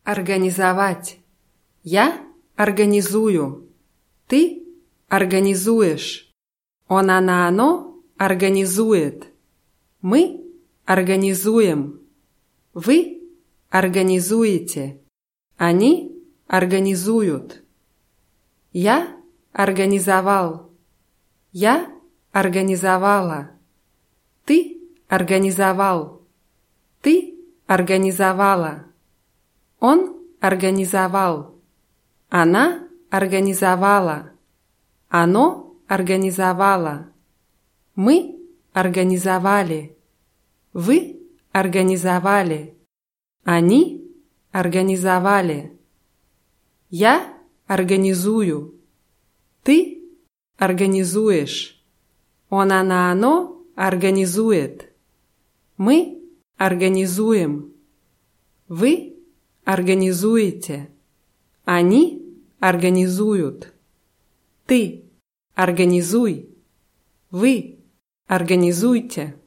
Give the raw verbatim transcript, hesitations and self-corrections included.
Организовать. Я организую. Ты организуешь. Он, она, оно организует. Мы организуем. Вы организуете. Они организуют. Я организовал. Я организовала. Ты организовал. Ты организовала. Он организовал. Она организовала. Оно организовало. Мы организовали. Вы организовали. Они организовали. Я организую. Ты организуешь. Он, она, оно организует. Мы организуем. Вы организуете. Они организуют. Ты организуй. Вы организуйте.